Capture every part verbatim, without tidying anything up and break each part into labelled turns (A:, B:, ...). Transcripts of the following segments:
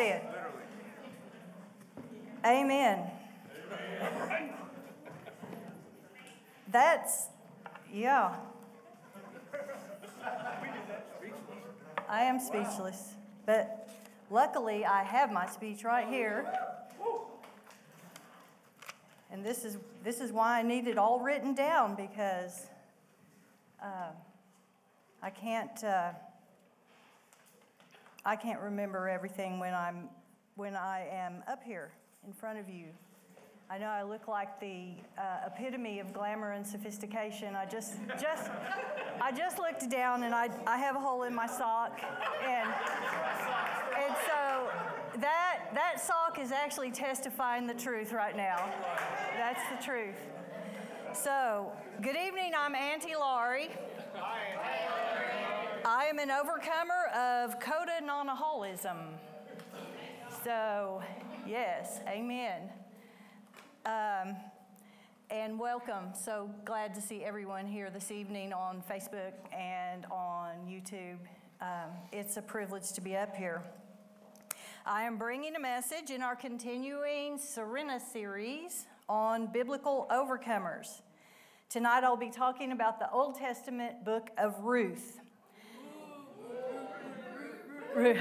A: said. Amen. That's, yeah. I am speechless, but luckily I have my speech right here. And this is this is why I need it all written down, because uh, I can't uh, I can't remember everything when I'm when I am up here in front of you. I know I look like the uh, epitome of glamour and sophistication. I just just I just looked down and I I have a hole in my sock, and and so that that sock is actually testifying the truth right now. That's the truth. So, good evening. I'm Auntie Laurie. I am an overcomer of coda non-holism. So, yes, amen. Um, and welcome. So glad to see everyone here this evening on Facebook and on YouTube. Um, it's a privilege to be up here. I am bringing a message in our continuing Serena series on biblical overcomers. Tonight I'll be talking about the Old Testament book of Ruth. Ruth.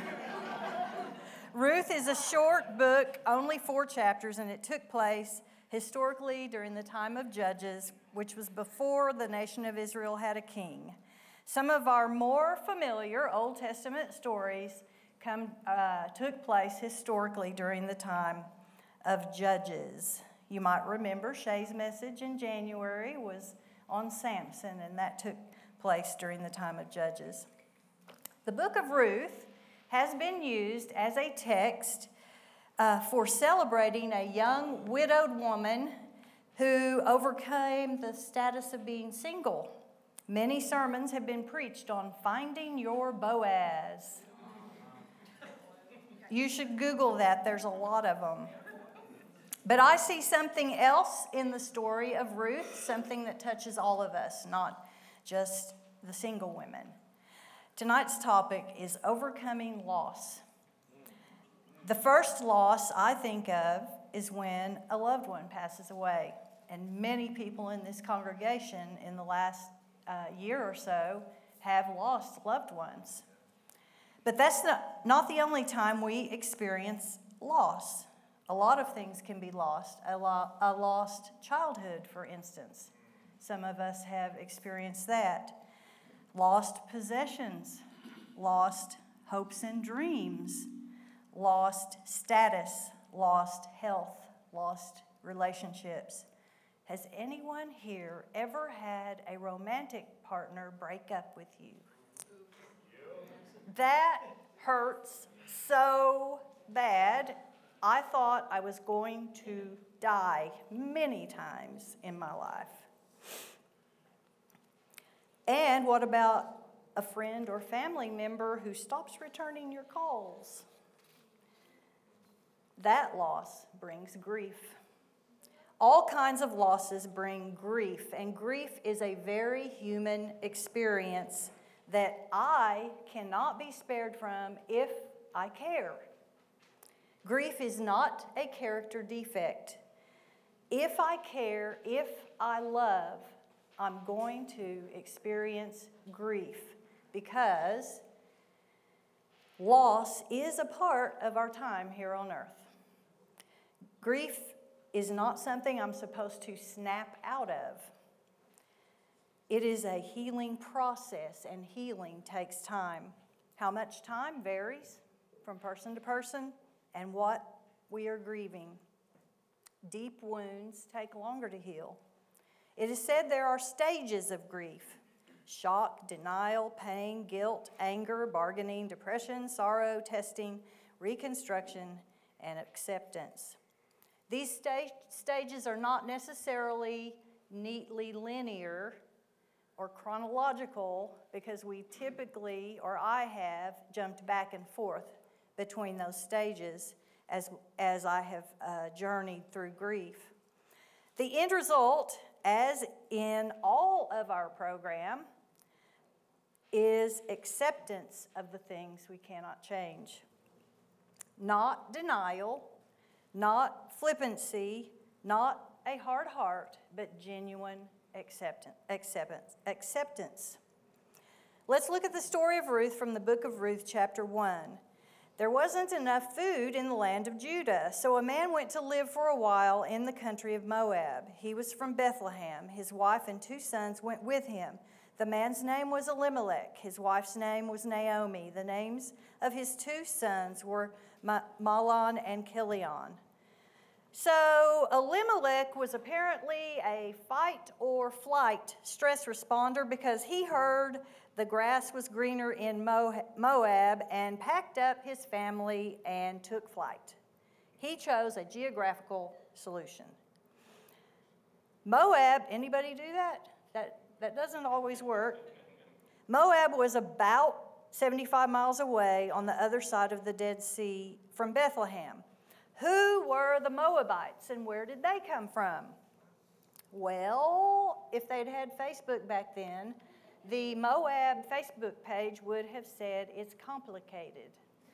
A: Ruth is a short book, only four chapters, and it took place historically during the time of Judges, which was before the nation of Israel had a king. Some of our more familiar Old Testament stories come uh, took place historically during the time of Judges. You might remember Shay's message in January was on Samson, and that took place during the time of Judges. The book of Ruth has been used as a text uh, for celebrating a young widowed woman who overcame the status of being single. Many sermons have been preached on finding your Boaz. You should Google that. There's a lot of them. But I see something else in the story of Ruth, something that touches all of us, not just the single women. Tonight's topic is overcoming loss. The first loss I think of is when a loved one passes away. And many people in this congregation in the last uh, year or so have lost loved ones. But that's not, not the only time we experience loss. A lot of things can be lost. A, lo- a lost childhood, for instance. Some of us have experienced that. Lost possessions, lost hopes and dreams, lost status, lost health, lost relationships. Has anyone here ever had a romantic partner break up with you? That hurts so bad. I thought I was going to die many times in my life. And what about a friend or family member who stops returning your calls? That loss brings grief. All kinds of losses bring grief, and grief is a very human experience that I cannot be spared from if I care. Grief is not a character defect. If I care, if I love, I'm going to experience grief because loss is a part of our time here on earth. Grief is not something I'm supposed to snap out of. It is a healing process, and healing takes time. How much time varies from person to person and what we are grieving. Deep wounds take longer to heal. It is said there are stages of grief: shock, denial, pain, guilt, anger, bargaining, depression, sorrow, testing, reconstruction, and acceptance. These sta- stages are not necessarily neatly linear or chronological, because we typically, or I have, jumped back and forth between those stages as, as I have uh, journeyed through grief. The end result, as in all of our program, is acceptance of the things we cannot change. not denial, not flippancy, not a hard heart, but genuine acceptance. acceptance. acceptance. Let's look at the story of Ruth from the book of Ruth, chapter one. There wasn't enough food in the land of Judah, so a man went to live for a while in the country of Moab. He was from Bethlehem. His wife and two sons went with him. The man's name was Elimelech. His wife's name was Naomi. The names of his two sons were Mahlon and Chilion. So Elimelech was apparently a fight or flight stress responder because he heard the grass was greener in Moab and packed up his family and took flight. He chose a geographical solution. Moab, anybody do that? That, that doesn't always work. Moab was about seventy-five miles away on the other side of the Dead Sea from Bethlehem. Who were the Moabites and where did they come from? Well, if they'd had Facebook back then, the Moab Facebook page would have said it's complicated.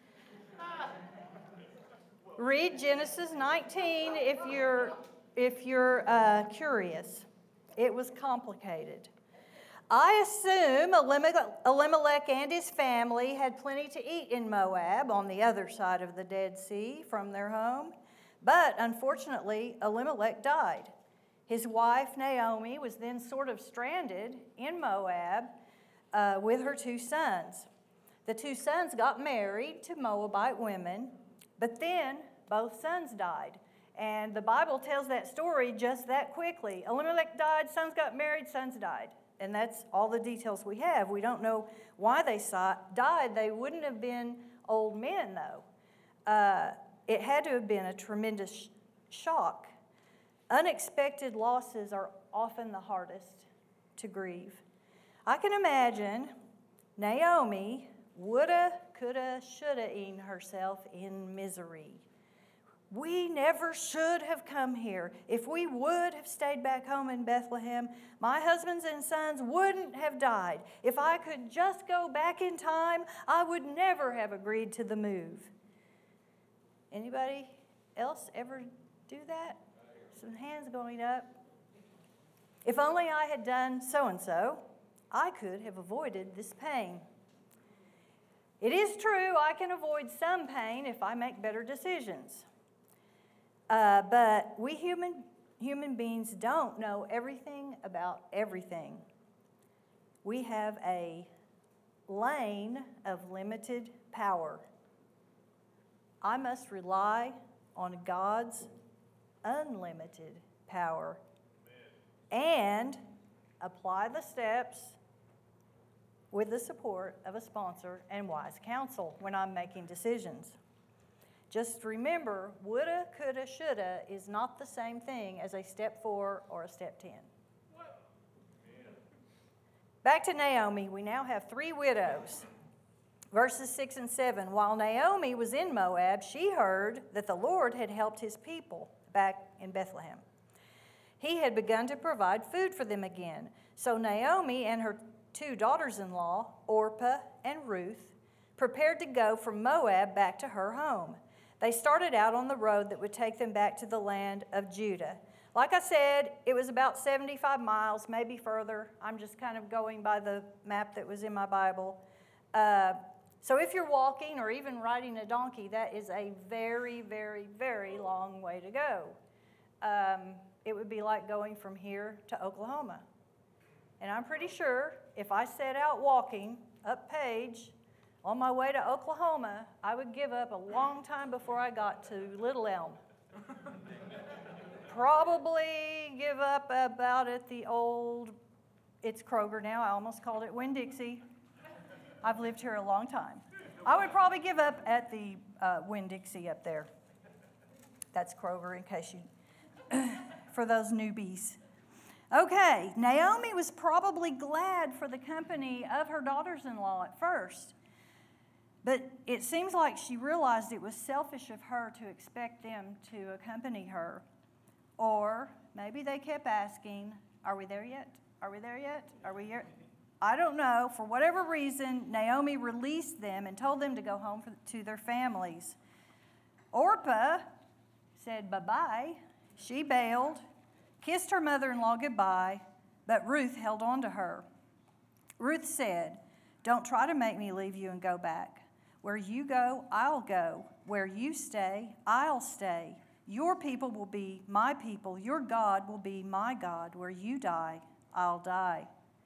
A: Read Genesis nineteen if you're, if you're uh, curious. It was complicated. I assume Elimelech and his family had plenty to eat in Moab on the other side of the Dead Sea from their home. But unfortunately, Elimelech died. His wife, Naomi, was then sort of stranded in Moab uh, with her two sons. The two sons got married to Moabite women, but then both sons died. And the Bible tells that story just that quickly. Elimelech died, sons got married, sons died. And that's all the details we have. We don't know why they saw, died. They wouldn't have been old men, though. Uh, it had to have been a tremendous sh- shock. Unexpected losses are often the hardest to grieve. I can imagine Naomi woulda, coulda, shoulda eaten herself in misery. We never should have come here. If we would have stayed back home in Bethlehem, my husbands and sons wouldn't have died. If I could just go back in time, I would never have agreed to the move. Anybody else ever do that? Some hands going up. If only I had done so-and-so, I could have avoided this pain. It is true I can avoid some pain if I make better decisions. Uh, but we human human beings don't know everything about everything. We have a lane of limited power. I must rely on God's unlimited power and apply the steps with the support of a sponsor and wise counsel when I'm making decisions. Just remember, woulda, coulda, shoulda is not the same thing as a step four or a step ten. Back to Naomi, we now have three widows. Verses six and seven, while Naomi was in Moab, she heard that the Lord had helped his people back in Bethlehem. He had begun to provide food for them again. So Naomi and her two daughters-in-law, Orpah and Ruth, prepared to go from Moab back to her home. They started out on the road that would take them back to the land of Judah. Like I said, it was about seventy-five miles, maybe further. I'm just kind of going by the map that was in my Bible. Uh, so if you're walking or even riding a donkey, that is a very, very, very long way to go. Um, it would be like going from here to Oklahoma. And I'm pretty sure if I set out walking up Page on my way to Oklahoma, I would give up a long time before I got to Little Elm. Probably give up about at the old, it's Kroger now, I almost called it Winn-Dixie. I've lived here a long time. I would probably give up at the uh, Winn-Dixie up there. That's Kroger in case you, for those newbies. Okay, Naomi was probably glad for the company of her daughters-in-law at first. But it seems like she realized it was selfish of her to expect them to accompany her. Or maybe they kept asking, are we there yet? Are we there yet? Are we here? I don't know. For whatever reason, Naomi released them and told them to go home for, to their families. Orpah said bye-bye. She bailed, kissed her mother-in-law goodbye, but Ruth held on to her. Ruth said, "Don't try to make me leave you and go back. Where you go, I'll go. Where you stay, I'll stay. Your people will be my people. Your God will be my God. Where you die, I'll die."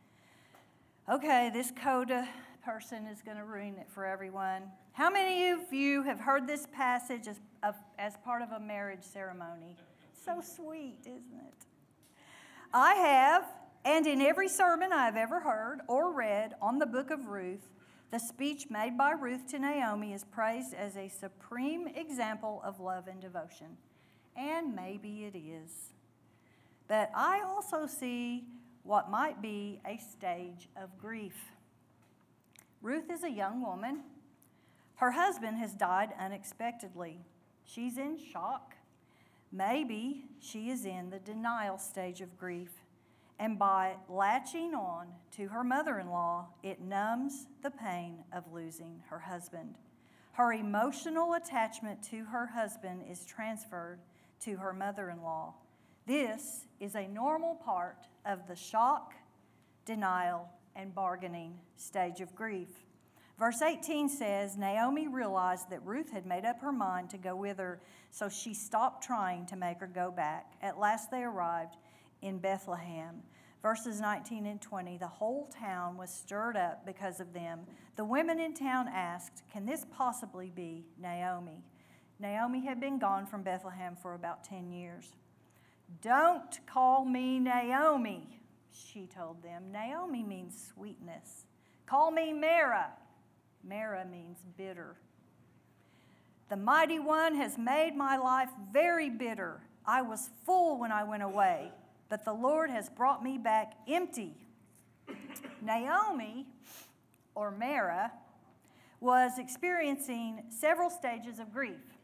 A: Okay, this coda person is going to ruin it for everyone. How many of you have heard this passage as, of, as part of a marriage ceremony? So sweet, isn't it? I have, and in every sermon I've ever heard or read on the book of Ruth, the speech made by Ruth to Naomi is praised as a supreme example of love and devotion. And maybe it is. But I also see what might be a stage of grief. Ruth is a young woman. Her husband has died unexpectedly. She's in shock. Maybe she is in the denial stage of grief. And by latching on to her mother-in-law, it numbs the pain of losing her husband. Her emotional attachment to her husband is transferred to her mother-in-law. This is a normal part of the shock, denial, and bargaining stage of grief. Verse eighteen says, Naomi realized that Ruth had made up her mind to go with her, so she stopped trying to make her go back. At last they arrived in Bethlehem. Verses nineteen and twenty, the whole town was stirred up because of them. The women in town asked, "Can this possibly be Naomi?" Naomi had been gone from Bethlehem for about ten years. "Don't call me Naomi," she told them. Naomi means sweetness. "Call me Mara." Mara means bitter. "The Mighty One has made my life very bitter. I was full when I went away, but the Lord has brought me back empty." Naomi, or Mara, was experiencing several stages of grief.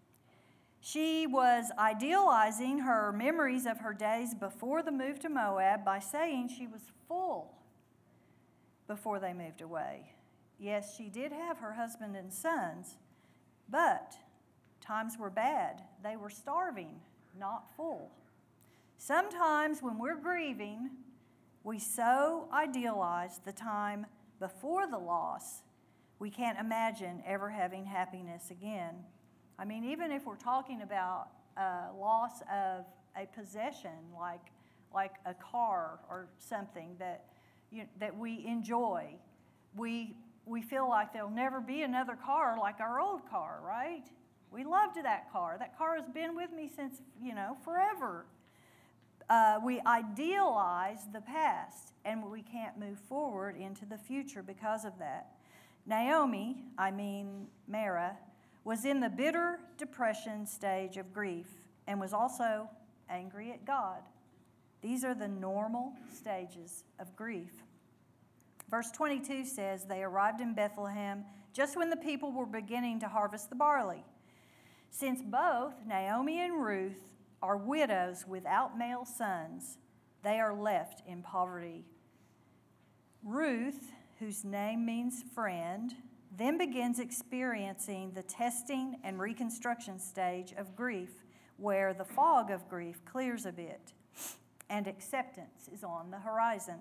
A: She was idealizing her memories of her days before the move to Moab by saying she was full before they moved away. Yes, she did have her husband and sons, but times were bad. They were starving, not full. Sometimes when we're grieving, we so idealize the time before the loss, we can't imagine ever having happiness again. I mean, even if we're talking about a loss of a possession, like, like a car or something that, you, that we enjoy, we, we feel like there'll never be another car like our old car, right? We loved that car. That car has been with me since, you know, forever. Uh, we idealize the past, and we can't move forward into the future because of that. Naomi, I mean Mara, was in the bitter depression stage of grief and was also angry at God. These are the normal stages of grief. Verse twenty-two says, they arrived in Bethlehem just when the people were beginning to harvest the barley. Since both Naomi and Ruth are widows without male sons, they are left in poverty. Ruth, whose name means friend, then begins experiencing the testing and reconstruction stage of grief, where the fog of grief clears a bit and acceptance is on the horizon.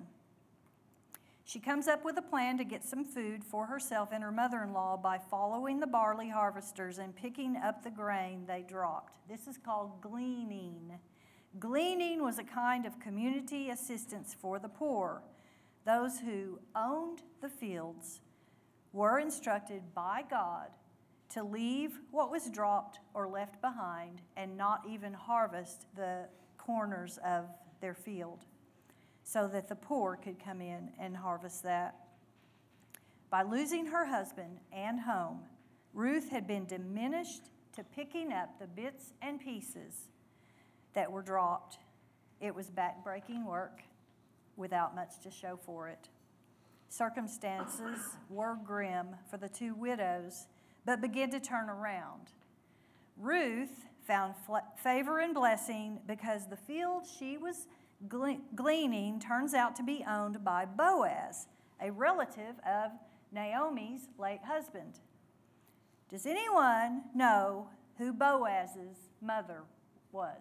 A: She comes up with a plan to get some food for herself and her mother-in-law by following the barley harvesters and picking up the grain they dropped. This is called gleaning. Gleaning was a kind of community assistance for the poor. Those who owned the fields were instructed by God to leave what was dropped or left behind and not even harvest the corners of their field, so that the poor could come in and harvest that. By losing her husband and home, Ruth had been diminished to picking up the bits and pieces that were dropped. It was backbreaking work without much to show for it. Circumstances were grim for the two widows, but began to turn around. Ruth found favor and blessing because the field she was gleaning turns out to be owned by Boaz, a relative of Naomi's late husband. Does anyone know who Boaz's mother was?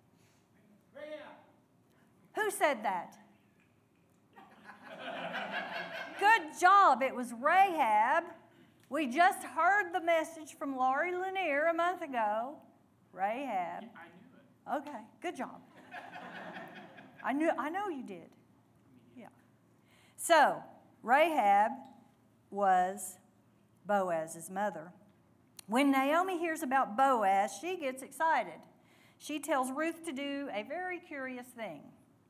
A: Who said that? Good job. It was Rahab. We just heard the message from Laurie Lanier a month ago. Rahab.
B: I knew it.
A: Okay, good job. I knew I know you did. Yeah. So, Rahab was Boaz's mother. When Naomi hears about Boaz, she gets excited. She tells Ruth to do a very curious thing.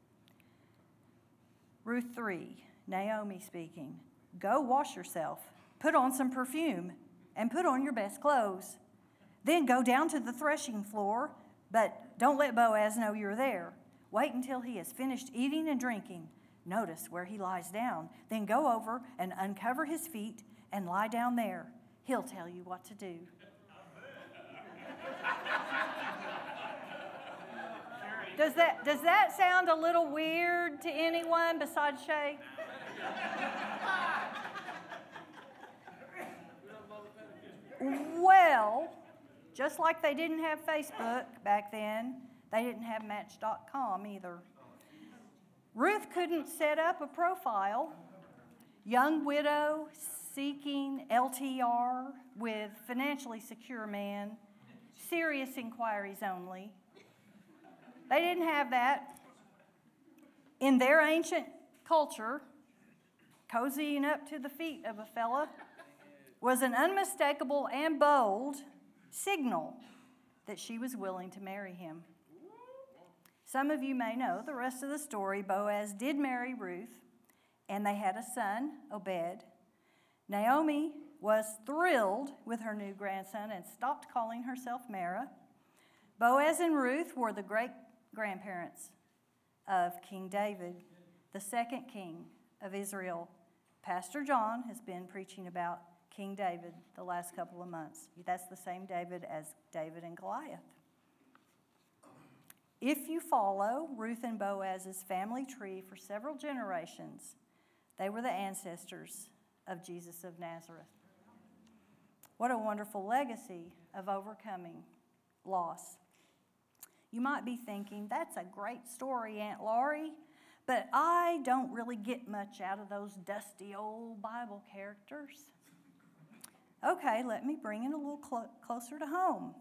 A: Ruth three, Naomi speaking. Go wash yourself, put on some perfume, and put on your best clothes. Then go down to the threshing floor, but don't let Boaz know you're there. Wait until he has finished eating and drinking. Notice where he lies down. Then go over and uncover his feet and lie down there. He'll tell you what to do. Does that, does that sound a little weird to anyone besides Shay? Well, just like they didn't have Facebook back then, they didn't have Match dot com either. Ruth couldn't set up a profile. Young widow seeking L T R with financially secure man, serious inquiries only. They didn't have that. In their ancient culture, cozying up to the feet of a fella was an unmistakable and bold signal that she was willing to marry him. Some of you may know the rest of the story. Boaz did marry Ruth, and they had a son, Obed. Naomi was thrilled with her new grandson and stopped calling herself Mara. Boaz and Ruth were the great-grandparents of King David, the second king of Israel. Pastor John has been preaching about King David the last couple of months. That's the same David as David and Goliath. If you follow Ruth and Boaz's family tree for several generations, they were the ancestors of Jesus of Nazareth. What a wonderful legacy of overcoming loss. You might be thinking, that's a great story, Aunt Laurie, but I don't really get much out of those dusty old Bible characters. Okay, let me bring it a little clo- closer to home.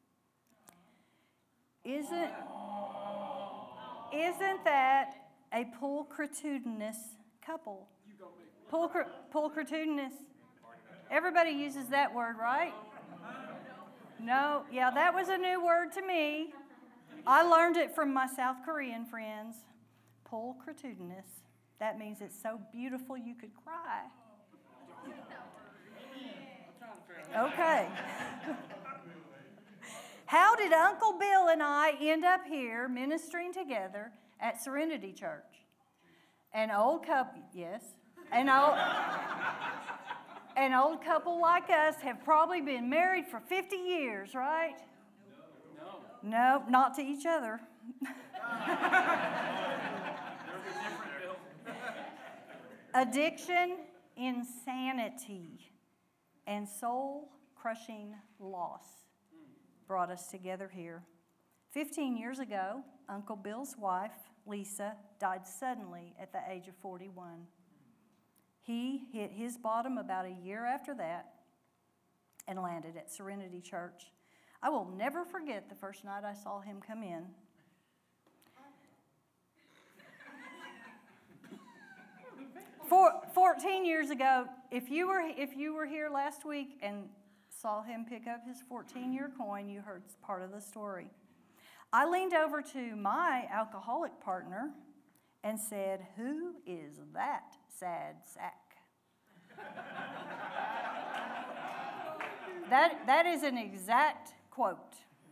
A: Isn't, isn't that a pulchritudinous couple? Pulchr- pulchritudinous. Everybody uses that word, right? No, yeah, that was a new word to me. I learned it from my South Korean friends. Pulchritudinous. That means it's so beautiful you could cry. Okay. How did Uncle Bill and I end up here ministering together at Serenity Church? An old couple, yes, an old, an old couple like us have probably been married for fifty years, right? No, no, not to each other. Addiction, insanity, and soul-crushing loss brought us together here. Fifteen years ago, Uncle Bill's wife, Lisa, died suddenly at the age of forty-one. He hit his bottom about a year after that and landed at Serenity Church. I will never forget the first night I saw him come in. For, fourteen years ago, if you were if you were here last week and saw him pick up his fourteen-year coin, you heard part of the story. I leaned over to my alcoholic partner and said, "Who is that sad sack?" that, that is an exact quote.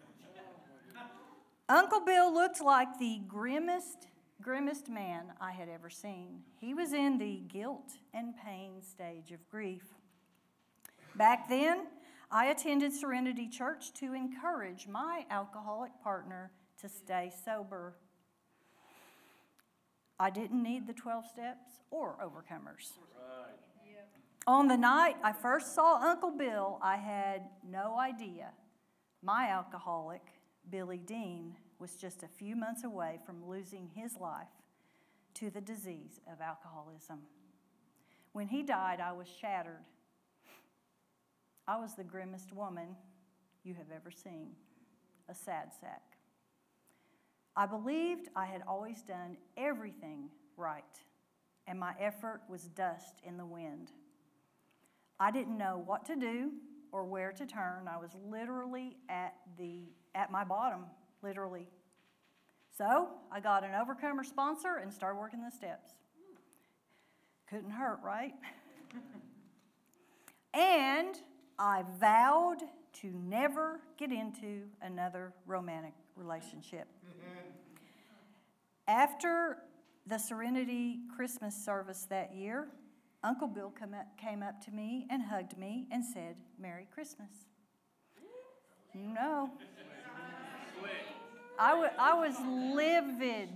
A: Uncle Bill looked like the grimmest grimmest man I had ever seen. He was in the guilt and pain stage of grief. Back then, I attended Serenity Church to encourage my alcoholic partner to stay sober. I didn't need the twelve steps or overcomers.
B: Right.
A: On the night I first saw Uncle Bill, I had no idea My alcoholic, Billy Dean, was just a few months away from losing his life to the disease of alcoholism. When he died, I was shattered. I was the grimmest woman you have ever seen, a sad sack. I believed I had always done everything right, and my effort was dust in the wind. I didn't know what to do or where to turn. I was literally at the at my bottom, literally. So I got an Overcomer sponsor and started working the steps. Couldn't hurt, right? And I vowed to never get into another romantic relationship. After the Serenity Christmas service that year, Uncle Bill come up, came up to me and hugged me and said, "Merry Christmas." You know, I, w- I was livid.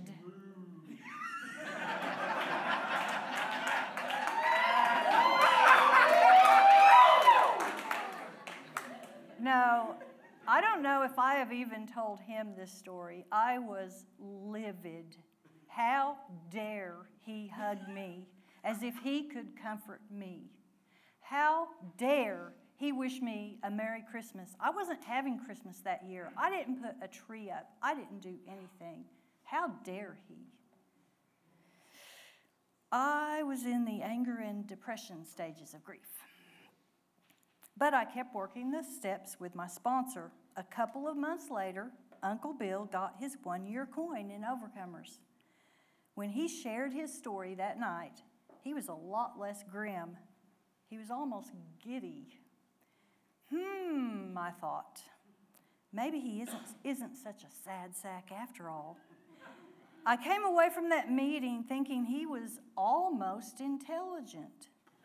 A: No, I don't know if I have even told him this story. I was livid. How dare he hug me as if he could comfort me? How dare he wish me a Merry Christmas? I wasn't having Christmas that year. I didn't put a tree up. I didn't do anything. How dare he? I was in the anger and depression stages of grief. But I kept working the steps with my sponsor. A couple of months later, Uncle Bill got his one-year coin in Overcomers. When he shared his story that night, he was a lot less grim. He was almost giddy. Hmm, I thought, maybe he isn't, isn't such a sad sack after all. I came away from that meeting thinking he was almost intelligent.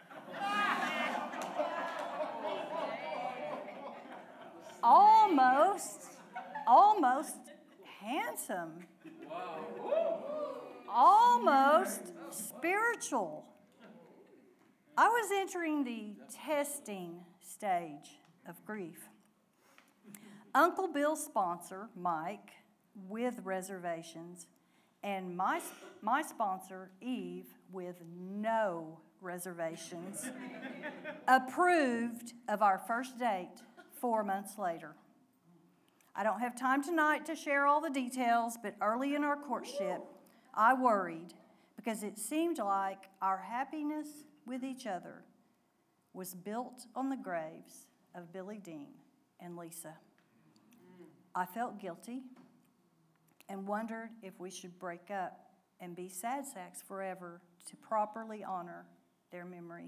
A: Almost, almost handsome. Almost spiritual. I was entering the testing stage of grief. Uncle Bill's sponsor, Mike, with reservations, and my, my sponsor, Eve, with no reservations, approved of our first date four months later. I don't have time tonight to share all the details, but early in our courtship, I worried because it seemed like our happiness with each other was built on the graves of Billy Dean and Lisa. I felt guilty and wondered if we should break up and be sad sacks forever to properly honor their memory.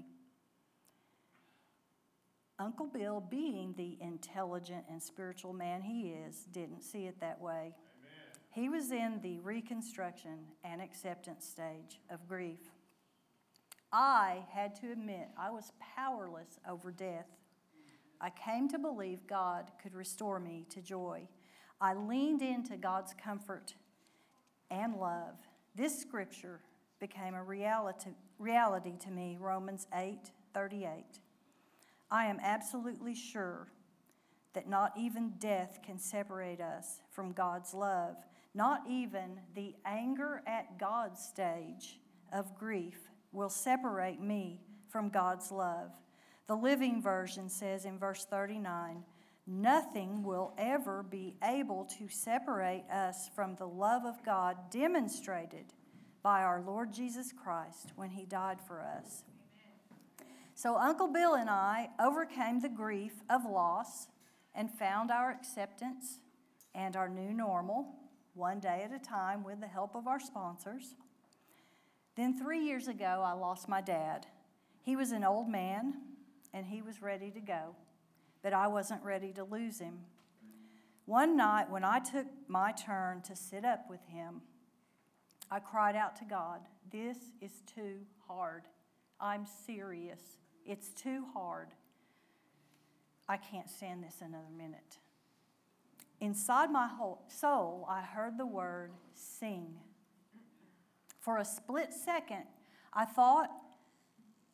A: Uncle Bill, being the intelligent and spiritual man he is, didn't see it that way. Amen. He was in the reconstruction and acceptance stage of grief. I had to admit I was powerless over death. I came to believe God could restore me to joy. I leaned into God's comfort and love. This scripture became a reality, reality to me, Romans eight thirty-eight. I am absolutely sure that not even death can separate us from God's love. Not even the anger at God stage of grief will separate me from God's love. The Living Version says in verse thirty-nine, "Nothing will ever be able to separate us from the love of God demonstrated by our Lord Jesus Christ when he died for us." So Uncle Bill and I overcame the grief of loss and found our acceptance and our new normal, one day at a time with the help of our sponsors. Then three years ago, I lost my dad. He was an old man, and he was ready to go, but I wasn't ready to lose him. One night when I took my turn to sit up with him, I cried out to God, "This is too hard. I'm serious. It's too hard. I can't stand this another minute." Inside my whole soul, I heard the word sing. For a split second, I thought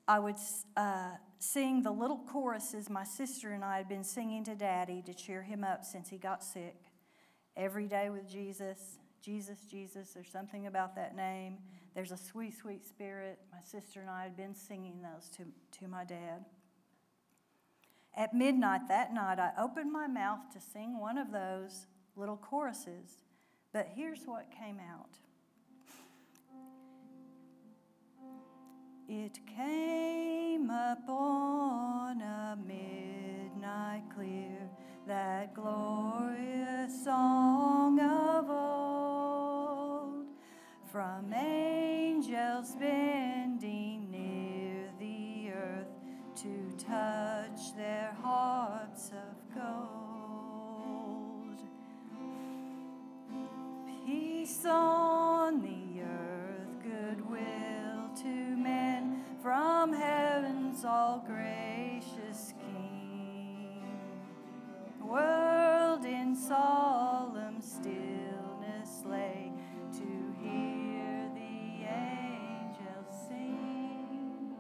A: I would uh, sing the little choruses my sister and I had been singing to Daddy to cheer him up since he got sick. Every day with Jesus, Jesus, Jesus, there's something about that name. There's a sweet, sweet spirit. My sister and I had been singing those to, to my dad. At midnight that night, I opened my mouth to sing one of those little choruses, but here's what came out. It came upon a midnight clear, that glorious song of old, from angels bending near the earth to touch their harps of gold. Peace on the earth, goodwill to men, from heaven's all gracious King. World in solemn stillness lay to hear the angels sing.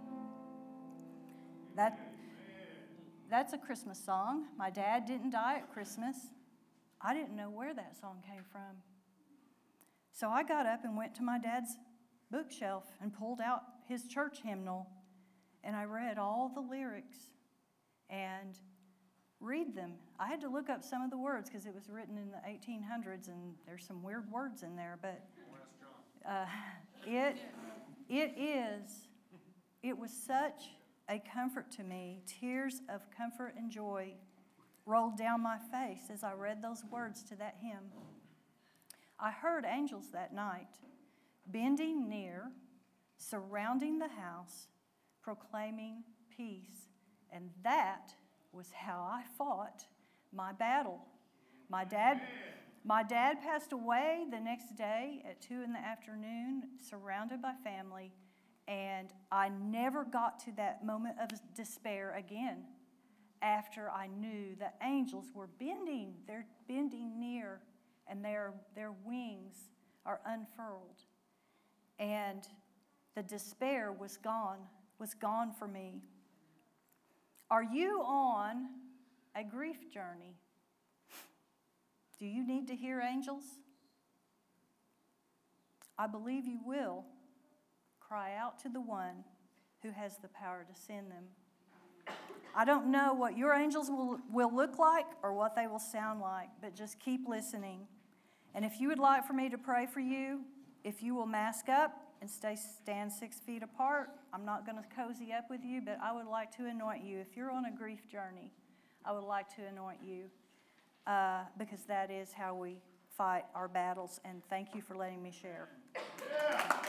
A: That, that's a Christmas song. My dad didn't die at Christmas. I didn't know where that song came from. So I got up and went to my dad's bookshelf and pulled out his church hymnal, and I read all the lyrics and read them. I had to look up some of the words because it was written in the eighteen hundreds, and there's some weird words in there, but uh, it it is it was such a comfort to me. Tears of comfort and joy rolled down my face as I read those words to that hymn. I heard angels that night bending near, surrounding the house, proclaiming peace. And that was how I fought my battle. My dad, my dad passed away the next day at two in the afternoon, surrounded by family, and I never got to that moment of despair again after I knew the angels were bending. They're bending near, and their, their wings are unfurled. And the despair was gone, was gone for me. Are you on a grief journey? Do you need to hear angels? I believe you will. Cry out to the one who has the power to send them. I don't know what your angels will, will look like or what they will sound like, but just keep listening. And if you would like for me to pray for you, if you will mask up and stay stand six feet apart, I'm not going to cozy up with you, but I would like to anoint you. If you're on a grief journey, I would like to anoint you uh, because that is how we fight our battles. And thank you for letting me share.